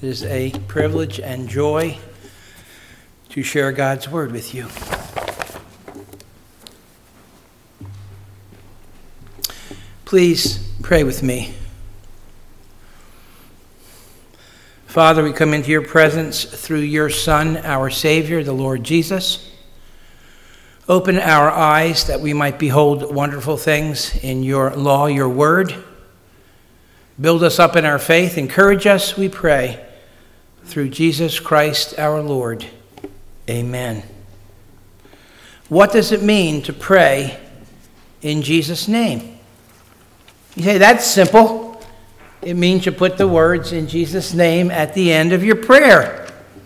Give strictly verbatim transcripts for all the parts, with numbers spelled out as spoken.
It is a privilege and joy to share God's word with you. Please pray with me. Father, we come into your presence through your Son, our Savior, the Lord Jesus. Open our eyes that we might behold wonderful things in your law, your word. Build us up in our faith. Encourage us, we pray, through Jesus Christ our Lord. Amen. What does it mean to pray in Jesus' name? You say, that's simple. It means you put the words in Jesus' name at the end of your prayer.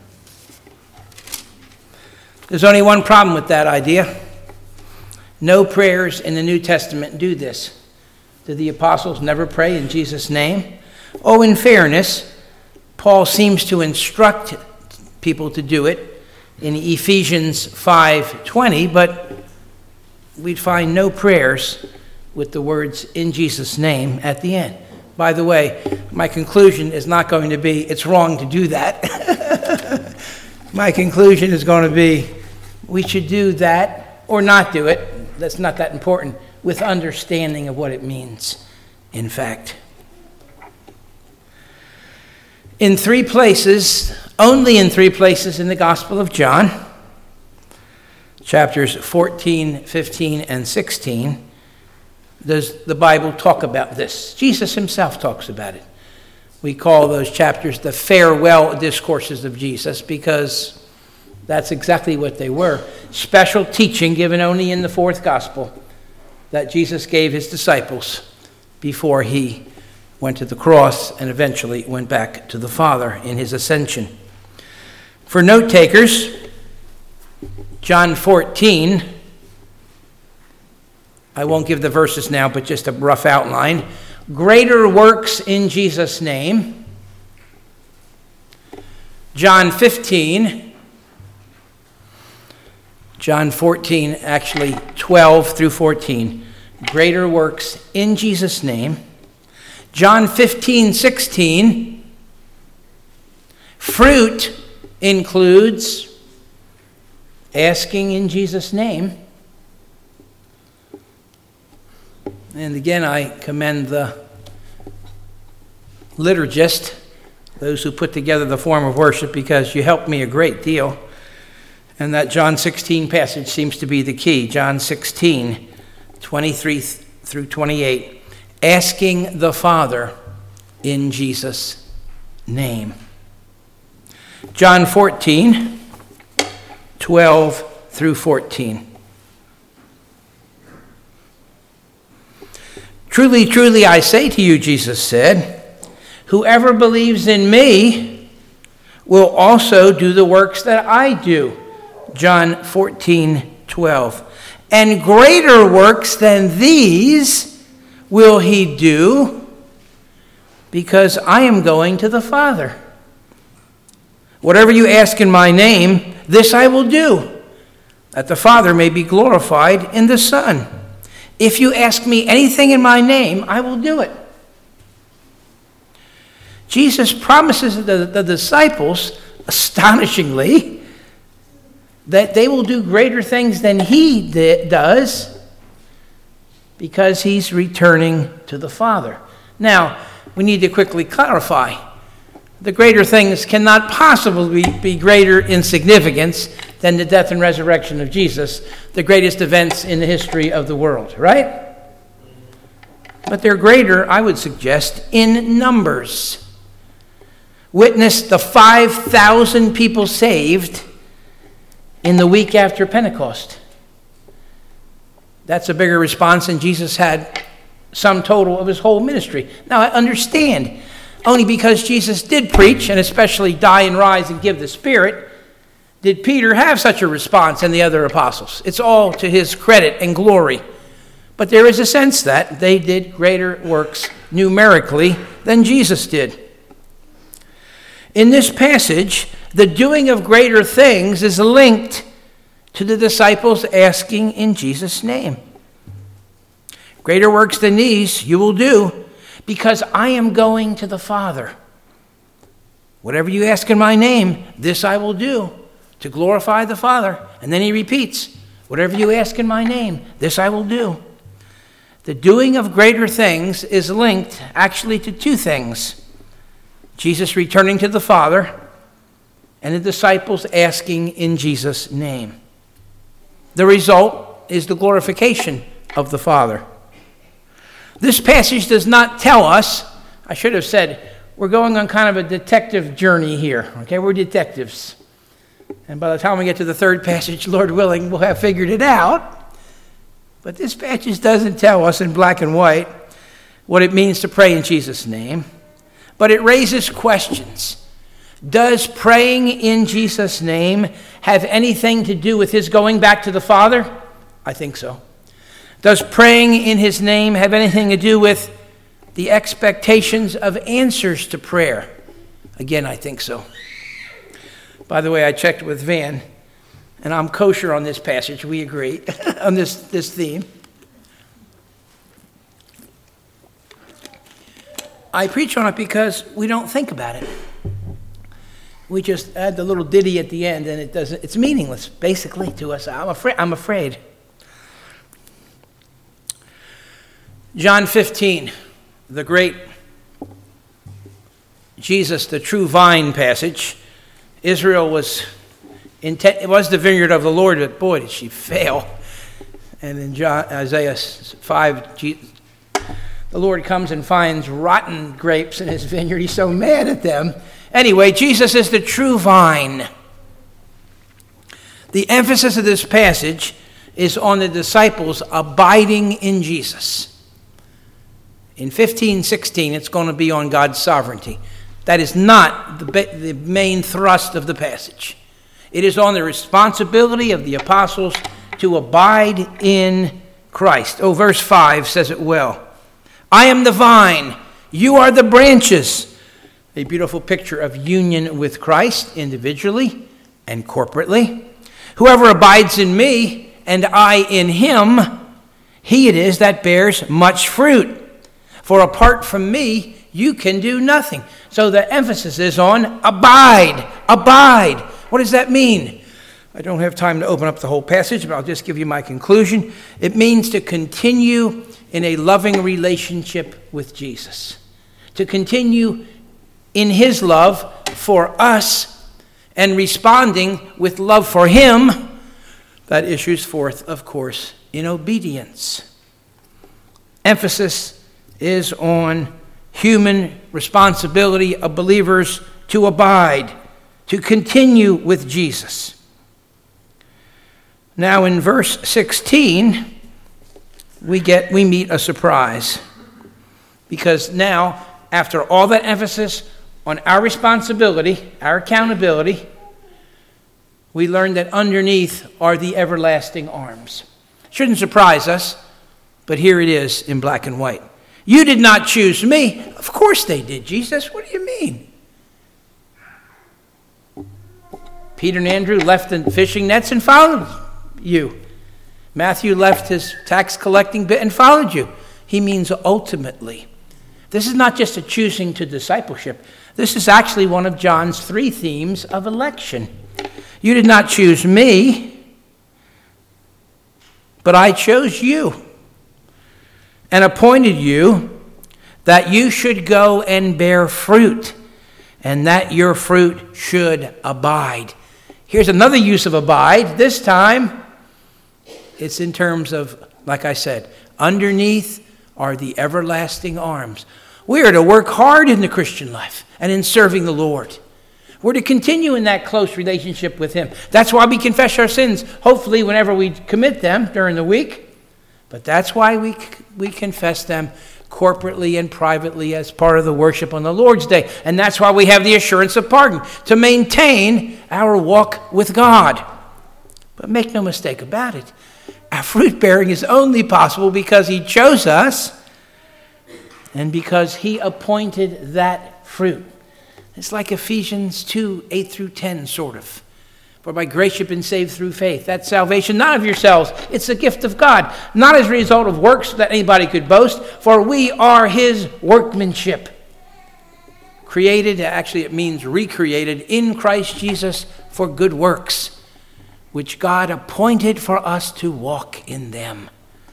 There's only one problem with that idea. No prayers in the New Testament do this. Did the apostles never pray in Jesus' name? Oh, in fairness, Paul seems to instruct people to do it in Ephesians five twenty, but we'd find no prayers with the words in Jesus' name at the end. By the way, my conclusion is not going to be it's wrong to do that. My conclusion is going to be we should do that or not do it. That's not that important, with understanding of what it means, in fact. In three places, only in three places in the Gospel of John, chapters fourteen, fifteen, and sixteen, does the Bible talk about this. Jesus himself talks about it. We call those chapters the farewell discourses of Jesus because that's exactly what they were. Special teaching given only in the fourth Gospel that Jesus gave his disciples before he went to the cross and eventually went back to the Father in his ascension. For note takers, John fourteen, I won't give the verses now, but just a rough outline. Greater works in Jesus' name. John fifteen, John fourteen, actually twelve through fourteen. Greater works in Jesus' name. John fifteen, sixteen, fruit includes asking in Jesus' name. And again, I commend the liturgist, those who put together the form of worship, because you helped me a great deal. And that John sixteen passage seems to be the key. John sixteen, twenty-three through twenty-eight. Asking the Father in Jesus' name. John fourteen, twelve through fourteen. Truly, truly, I say to you, Jesus said, whoever believes in me will also do the works that I do. John fourteen, twelve. And greater works than these will he do, because I am going to the Father. Whatever you ask in my name, this I will do, that the Father may be glorified in the Son. If you ask me anything in my name, I will do it. Jesus promises the, the disciples, astonishingly, that they will do greater things than he did, does, because he's returning to the Father. Now, we need to quickly clarify. The greater things cannot possibly be greater in significance than the death and resurrection of Jesus, the greatest events in the history of the world, right? But they're greater, I would suggest, in numbers. Witness the five thousand people saved in the week after Pentecost. That's a bigger response than Jesus had sum total of his whole ministry. Now, I understand, only because Jesus did preach, and especially die and rise and give the Spirit, did Peter have such a response and the other apostles. It's all to his credit and glory. But there is a sense that they did greater works numerically than Jesus did. In this passage, the doing of greater things is linked to the disciples asking in Jesus' name. Greater works than these you will do, because I am going to the Father. Whatever you ask in my name, this I will do to glorify the Father. And then he repeats, whatever you ask in my name, this I will do. The doing of greater things is linked actually to two things. Jesus returning to the Father and the disciples asking in Jesus' name. The result is the glorification of the Father. This passage does not tell us, I should have said, we're going on kind of a detective journey here. Okay, we're detectives. And by the time we get to the third passage, Lord willing, we'll have figured it out. But this passage doesn't tell us in black and white what it means to pray in Jesus' name. But it raises questions. Does praying in Jesus' name have anything to do with his going back to the Father? I think so. Does praying in his name have anything to do with the expectations of answers to prayer? Again, I think so. By the way, I checked with Van, and I'm kosher on this passage. We agree on this, this theme. I preach on it because we don't think about it. We just add the little ditty at the end, and it doesn't. It's meaningless, basically, to us. I'm afraid. I'm afraid. John fifteen, the great Jesus, the true vine passage. Israel was intent, it was the vineyard of the Lord, but boy, did she fail. And in John, Isaiah five, Jesus, the Lord comes and finds rotten grapes in his vineyard. He's so mad at them. Anyway, Jesus is the true vine. The emphasis of this passage is on the disciples abiding in Jesus. In fifteen sixteen, it's going to be on God's sovereignty. That is not the, the main thrust of the passage. It is on the responsibility of the apostles to abide in Christ. Oh, verse five says it well. I am the vine, you are the branches. A beautiful picture of union with Christ individually and corporately. Whoever abides in me and I in him, he it is that bears much fruit. For apart from me, you can do nothing. So the emphasis is on abide, abide. What does that mean? I don't have time to open up the whole passage, but I'll just give you my conclusion. It means to continue in a loving relationship with Jesus. To continue in his love for us and responding with love for him. That issues forth, of course, in obedience. Emphasis is on human responsibility of believers to abide, to continue with Jesus. Now in verse sixteen, we get we meet a surprise. Because now, after all that emphasis on our responsibility, our accountability, we learn that underneath are the everlasting arms. Shouldn't surprise us, but here it is in black and white. You did not choose me. Of course they did, Jesus. What do you mean? Peter and Andrew left the fishing nets and followed you. Matthew left his tax collecting bit and followed you. He means ultimately. This is not just a choosing to discipleship. This is actually one of John's three themes of election. You did not choose me, but I chose you and appointed you that you should go and bear fruit, and that your fruit should abide. Here's another use of abide. This time, it's in terms of, like I said, underneath are the everlasting arms. We are to work hard in the Christian life and in serving the Lord. We're to continue in that close relationship with him. That's why we confess our sins, hopefully whenever we commit them during the week. But that's why we we confess them corporately and privately as part of the worship on the Lord's Day. And that's why we have the assurance of pardon, to maintain our walk with God. But make no mistake about it, our fruit bearing is only possible because he chose us and because he appointed that fruit. It's like Ephesians two, eight through ten, sort of. For by grace you've been saved through faith. That's salvation, not of yourselves. It's a gift of God, not as a result of works that anybody could boast, for we are his workmanship, created, actually it means recreated, in Christ Jesus for good works, which God appointed for us to walk in them.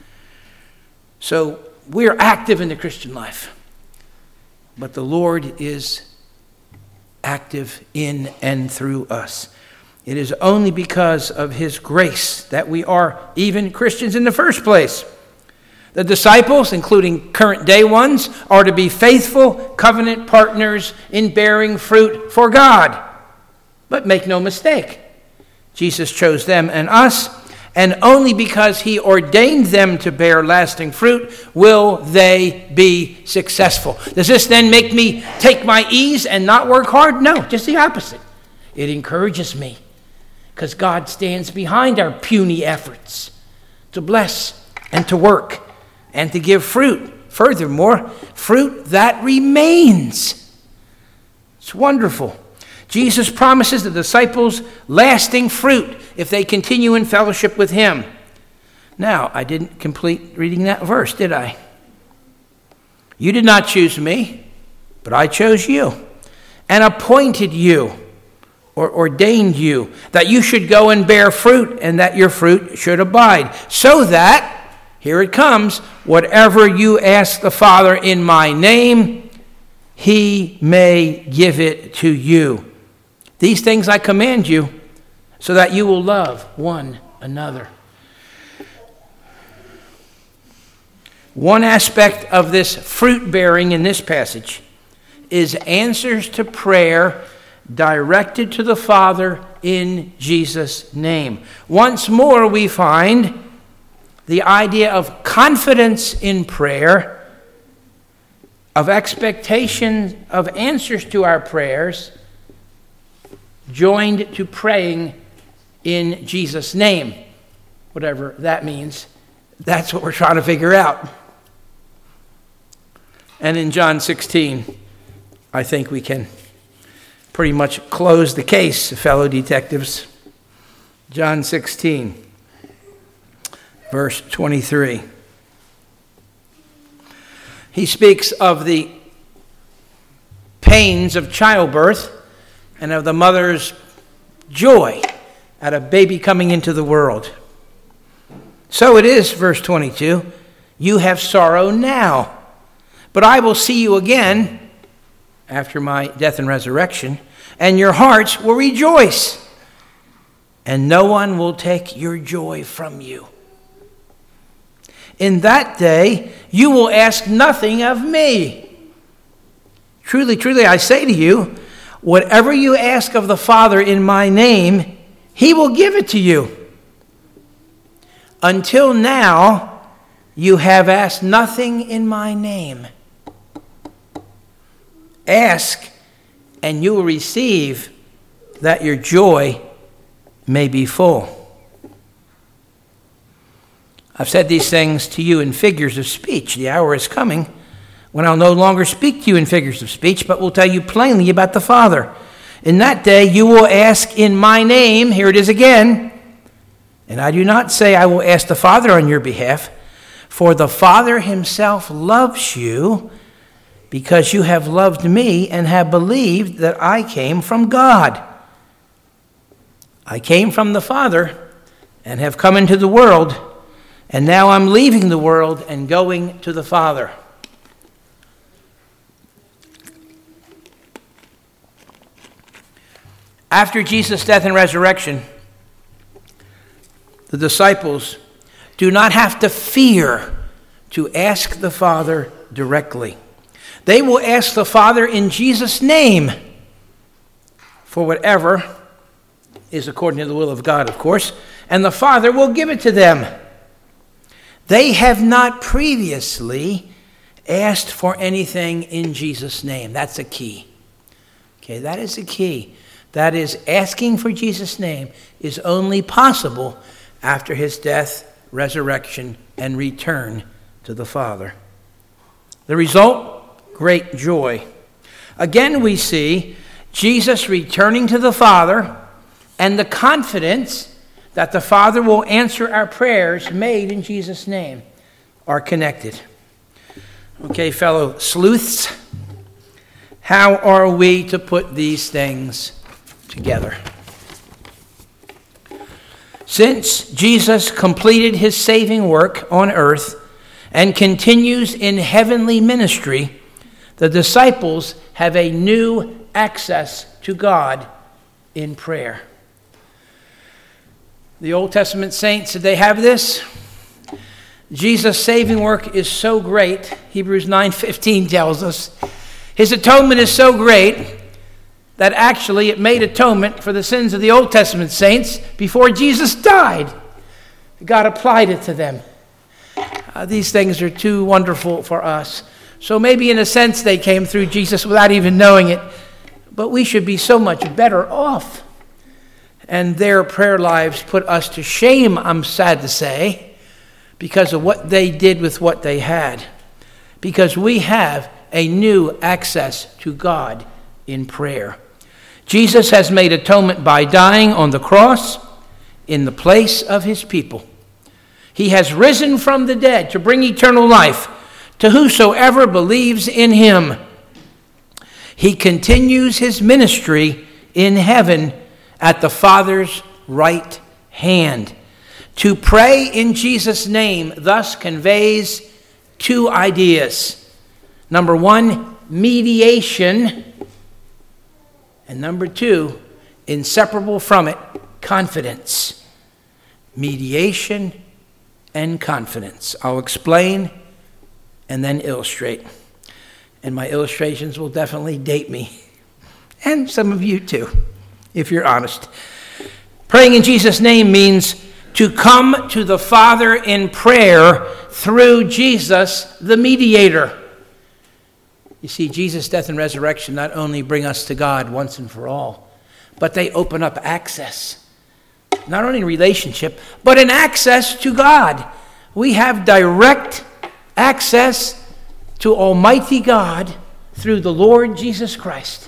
So we're active in the Christian life, but the Lord is active in and through us. It is only because of his grace that we are even Christians in the first place. The disciples, including current day ones, are to be faithful covenant partners in bearing fruit for God. But make no mistake, Jesus chose them and us, and only because he ordained them to bear lasting fruit will they be successful. Does this then make me take my ease and not work hard? No, just the opposite. It encourages me, because God stands behind our puny efforts to bless and to work and to give fruit. Furthermore, fruit that remains. It's wonderful. Jesus promises the disciples lasting fruit if they continue in fellowship with him. Now, I didn't complete reading that verse, did I? You did not choose me, but I chose you and appointed you, or ordained you, that you should go and bear fruit, and that your fruit should abide, so that, here it comes, whatever you ask the Father in my name, he may give it to you. These things I command you, so that you will love one another. One aspect of this fruit bearing in this passage is answers to prayer directed to the Father in Jesus' name. Once more we find the idea of confidence in prayer, of expectation of answers to our prayers, joined to praying in Jesus' name. Whatever that means, that's what we're trying to figure out. And in John sixteen, I think we can pretty much close the case, fellow detectives. John sixteen, verse twenty-three. He speaks of the pains of childbirth and of the mother's joy at a baby coming into the world. So it is, verse twenty-two, you have sorrow now, but I will see you again after my death and resurrection, and your hearts will rejoice, and no one will take your joy from you. In that day, you will ask nothing of me. Truly, truly, I say to you, whatever you ask of the Father in my name, he will give it to you. Until now, you have asked nothing in my name. Ask, and you will receive, that your joy may be full. I've said these things to you in figures of speech. The hour is coming when I'll no longer speak to you in figures of speech, but will tell you plainly about the Father. In that day you will ask in my name, here it is again, and I do not say I will ask the Father on your behalf, for the Father himself loves you, because you have loved me and have believed that I came from God. I came from the Father and have come into the world, and now I'm leaving the world and going to the Father. After Jesus' death and resurrection, the disciples do not have to fear to ask the Father directly. They will ask the Father in Jesus' name for whatever is according to the will of God, of course, and the Father will give it to them. They have not previously asked for anything in Jesus' name. That's a key. Okay, that is a key. That is, asking for Jesus' name is only possible after his death, resurrection, and return to the Father. The result? Great joy. Again, we see Jesus returning to the Father and the confidence that the Father will answer our prayers made in Jesus' name are connected. Okay, fellow sleuths, How are we to put these things together? Since Jesus completed his saving work on earth and continues in heavenly ministry, the disciples have a new access to God in prayer. The Old Testament saints, did they have this? Jesus' saving work is so great, Hebrews nine fifteen tells us. His atonement is so great that actually it made atonement for the sins of the Old Testament saints before Jesus died. God applied it to them. Uh, these things are too wonderful for us. So maybe in a sense they came through Jesus without even knowing it, but we should be so much better off. And their prayer lives put us to shame, I'm sad to say, because of what they did with what they had. Because we have a new access to God in prayer. Jesus has made atonement by dying on the cross in the place of his people. He has risen from the dead to bring eternal life to whosoever believes in him. He continues his ministry in heaven at the Father's right hand. To pray in Jesus' name thus conveys two ideas. Number one, mediation. And number two, inseparable from it, confidence. Mediation and confidence. I'll explain and then illustrate. And my illustrations will definitely date me. And some of you too, if you're honest. Praying in Jesus' name means to come to the Father in prayer through Jesus, the mediator. You see, Jesus' death and resurrection not only bring us to God once and for all, but they open up access. Not only relationship, but an access to God. We have direct access to Almighty God through the Lord Jesus Christ.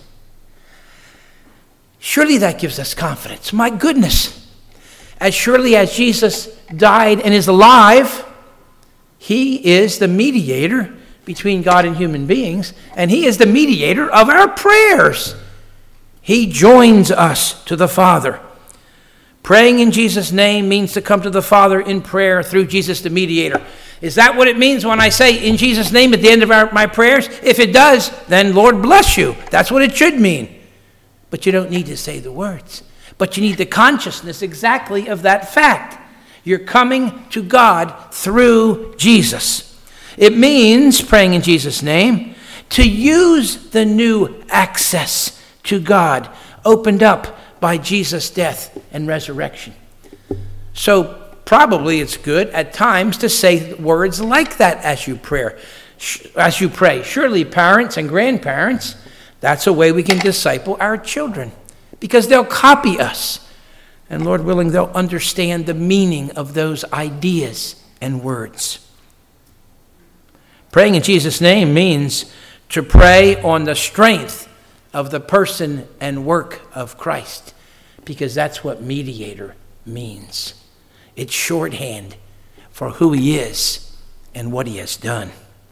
Surely that gives us confidence. My goodness. As surely as Jesus died and is alive, he is the mediator between God and human beings, and he is the mediator of our prayers. He joins us to the Father. Praying in Jesus' name means to come to the Father in prayer through Jesus the mediator. Is that what it means when I say in Jesus' name at the end of our, my prayers? If it does, then Lord bless you. That's what it should mean. But you don't need to say the words. But you need the consciousness exactly of that fact. You're coming to God through Jesus. It means, praying in Jesus' name, to use the new access to God opened up by Jesus' death and resurrection. So probably it's good at times to say words like that as you pray. As you pray. Surely parents and grandparents, that's a way we can disciple our children, because they'll copy us. And Lord willing, they'll understand the meaning of those ideas and words. Praying in Jesus' name means to pray on the strength of the person and work of Christ, because that's what mediator means. It's shorthand for who he is and what he has done.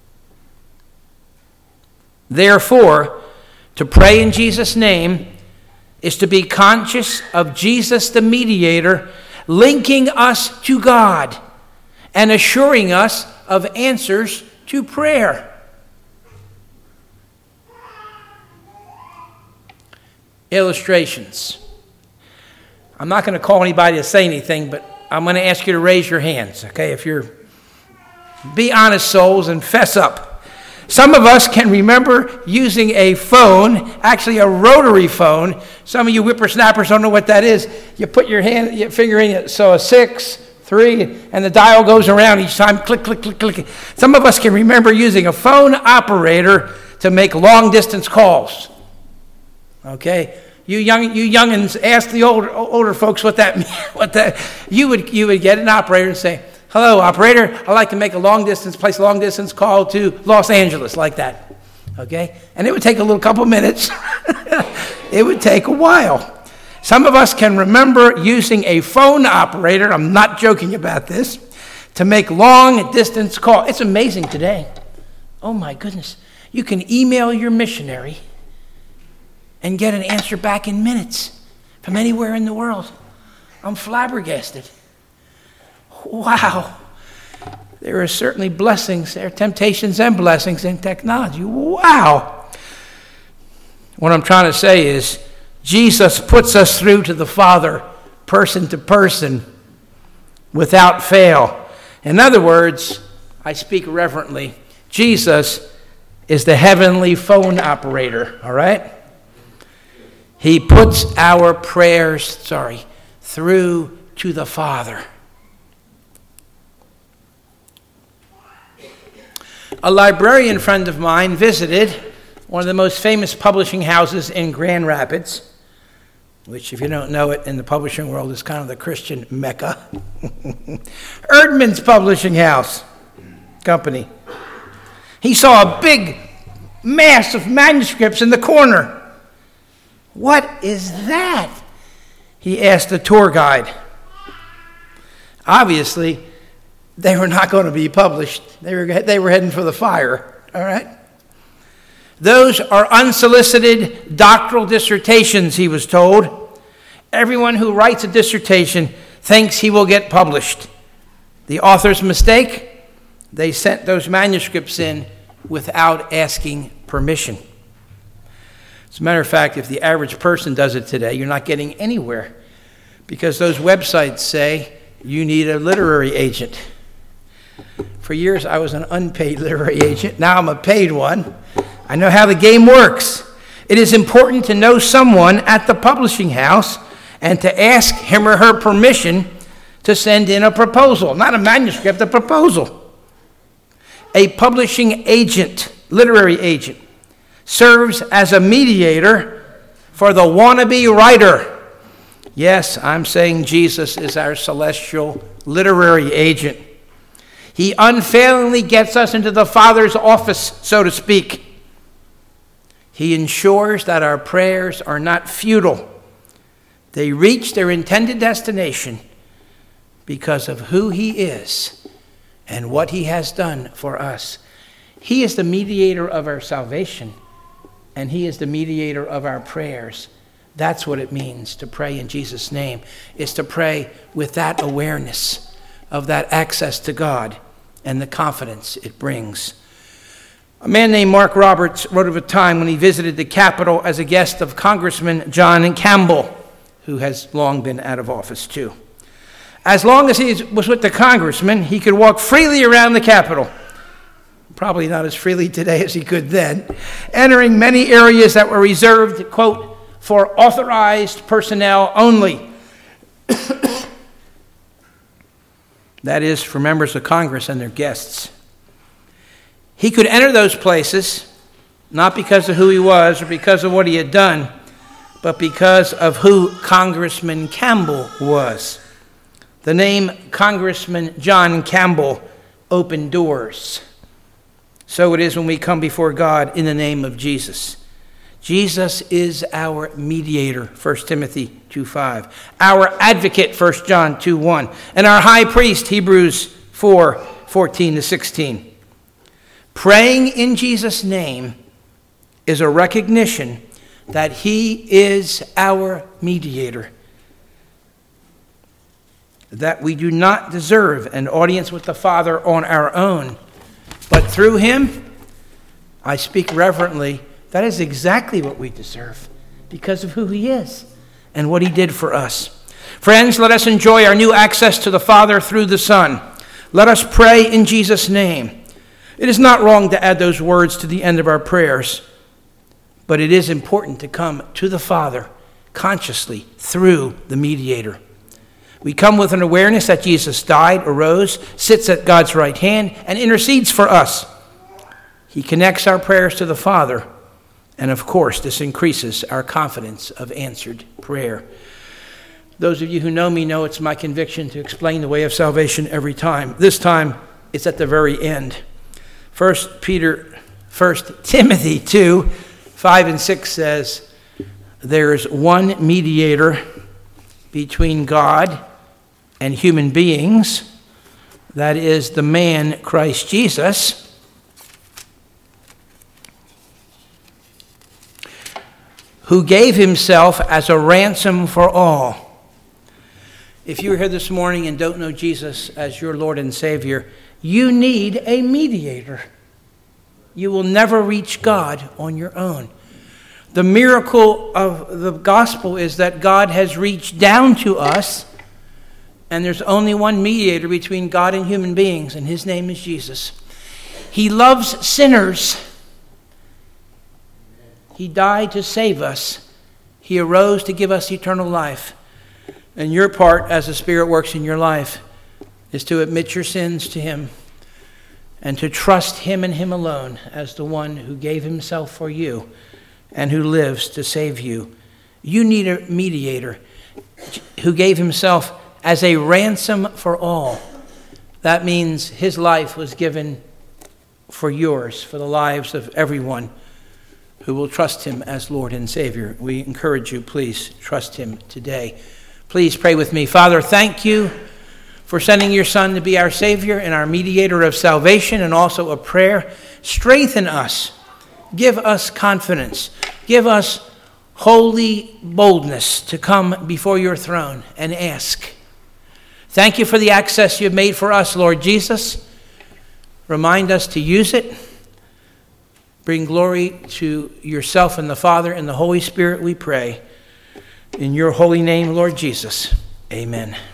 Therefore, to pray in Jesus' name is to be conscious of Jesus the mediator linking us to God and assuring us of answers to prayer. Illustrations. I'm not going to call anybody to say anything, but I'm going to ask you to raise your hands, okay? If you're, be honest souls and fess up. Some of us can remember using a phone, actually a rotary phone. Some of you whippersnappers don't know what that is. You put your hand, your finger in it, so a six, three, and the dial goes around each time, click, click, click, click. Some of us can remember using a phone operator to make long-distance calls. Okay? You young, you youngins, ask the older older folks what that means. What that you would you would get an operator and say, "Hello, operator. I'd like to make a long distance, place a long distance call to Los Angeles," like that. Okay, and it would take a little couple minutes. It would take a while. Some of us can remember using a phone operator. I'm not joking about this, to make long distance calls. It's amazing today. Oh my goodness! You can email your missionary and get an answer back in minutes from anywhere in the world. I'm flabbergasted. Wow. There are certainly blessings, there are temptations and blessings in technology. Wow. What I'm trying to say is Jesus puts us through to the Father, person to person, without fail. In other words, I speak reverently, Jesus is the heavenly phone operator, all right? He puts our prayers, sorry, through to the Father. A librarian friend of mine visited one of the most famous publishing houses in Grand Rapids, which, if you don't know it, in the publishing world is kind of the Christian Mecca. Erdman's Publishing House Company. He saw a big mass of manuscripts in the corner. What is that? He asked the tour guide. Obviously, they were not going to be published. They were, they were heading for the fire, all right? Those are unsolicited doctoral dissertations, he was told. Everyone who writes a dissertation thinks he will get published. The author's mistake? They sent those manuscripts in without asking permission. As a matter of fact, if the average person does it today, you're not getting anywhere because those websites say you need a literary agent. For years, I was an unpaid literary agent. Now I'm a paid one. I know how the game works. It is important to know someone at the publishing house and to ask him or her permission to send in a proposal. Not a manuscript, a proposal. A publishing agent, literary agent, serves as a mediator for the wannabe writer. Yes, I'm saying Jesus is our celestial literary agent. He unfailingly gets us into the Father's office, so to speak. He ensures that our prayers are not futile. They reach their intended destination because of who He is and what He has done for us. He is the mediator of our salvation, and He is the mediator of our prayers. That's what it means to pray in Jesus' name, is to pray with that awareness of that access to God and the confidence it brings. A man named Mark Roberts wrote of a time when he visited the Capitol as a guest of Congressman John Campbell, who has long been out of office too. As long as he was with the congressman, he could walk freely around the Capitol. Probably not as freely today as he could then, entering many areas that were reserved, quote, for authorized personnel only. That is, for members of Congress and their guests. He could enter those places, not because of who he was or because of what he had done, but because of who Congressman Campbell was. The name Congressman John Campbell opened doors. So it is when we come before God in the name of Jesus. Jesus is our mediator, First Timothy two five. Our advocate, First John two one. And our high priest, Hebrews four fourteen to sixteen. Praying in Jesus' name is a recognition that He is our mediator. That we do not deserve an audience with the Father on our own, but through Him, I speak reverently, that is exactly what we deserve because of who He is and what He did for us. Friends, let us enjoy our new access to the Father through the Son. Let us pray in Jesus' name. It is not wrong to add those words to the end of our prayers, but it is important to come to the Father consciously through the mediator. We come with an awareness that Jesus died, arose, sits at God's right hand, and intercedes for us. He connects our prayers to the Father, and of course, this increases our confidence of answered prayer. Those of you who know me know it's my conviction to explain the way of salvation every time. This time, it's at the very end. First Peter, First Timothy two, five and six says, there is one mediator between God and human beings, that is the man Christ Jesus, who gave himself as a ransom for all. If you're here this morning and don't know Jesus as your Lord and Savior, you need a mediator. You will never reach God on your own. The miracle of the gospel is that God has reached down to us, and there's only one mediator between God and human beings, and his name is Jesus. He loves sinners. He died to save us. He arose to give us eternal life. And your part, as the Spirit works in your life, is to admit your sins to him and to trust him and him alone as the one who gave himself for you and who lives to save you. You need a mediator who gave himself as a ransom for all. That means his life was given for yours, for the lives of everyone who will trust him as Lord and Savior. We encourage you, please trust him today. Please pray with me. Father, thank you for sending your Son to be our Savior and our mediator of salvation and also of prayer. Strengthen us. Give us confidence. Give us holy boldness to come before your throne and ask. Thank you for the access you've made for us, Lord Jesus. Remind us to use it. Bring glory to yourself and the Father and the Holy Spirit, we pray. In your holy name, Lord Jesus. Amen.